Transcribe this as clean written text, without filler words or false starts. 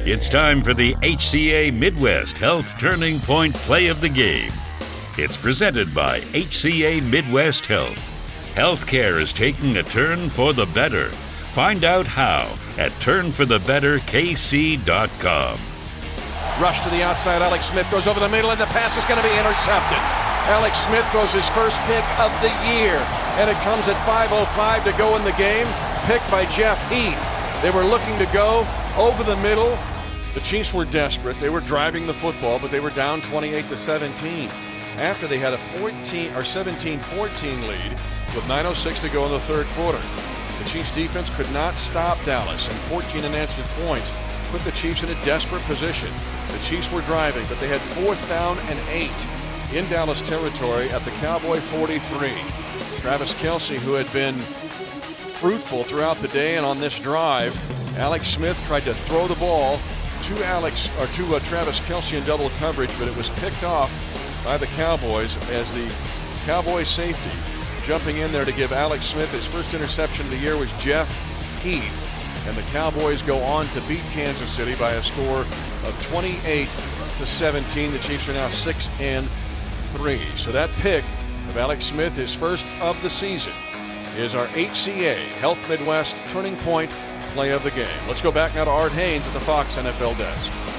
It's time for the HCA Midwest Health Turning Point Play of the Game. It's presented by HCA Midwest Health. Healthcare is taking a turn for the better. Find out how at turnforthebetterkc.com. Rush to the outside. Alex Smith goes over the middle, and the pass is going to be intercepted. Alex Smith throws his first pick of the year, and it comes at 5:05 to go in the game. Picked by Jeff Heath. They were looking to go over the middle. The Chiefs were desperate. They were driving the football, but they were down 28-17. After they had a 17-14 lead with 9:06 to go in the third quarter. The Chiefs defense could not stop Dallas, and 14 unanswered points put the Chiefs in a desperate position. The Chiefs were driving, but they had 4th down and 8 in Dallas territory at the Cowboy 43. Travis Kelce, who had been fruitful throughout the day and on this drive, Alex Smith tried to throw the ball to Travis Kelce in double coverage, but it was picked off by the Cowboys as the Cowboy safety jumping in there to give Alex Smith his first interception of the year was Jeff Heath. And the Cowboys go on to beat Kansas City by a score of 28-17. The Chiefs are now 6-3. So that pick of Alex Smith, his first of the season, is our HCA Health Midwest Turning Point Play of the Game. Let's go back now to Art Haynes at the Fox NFL desk.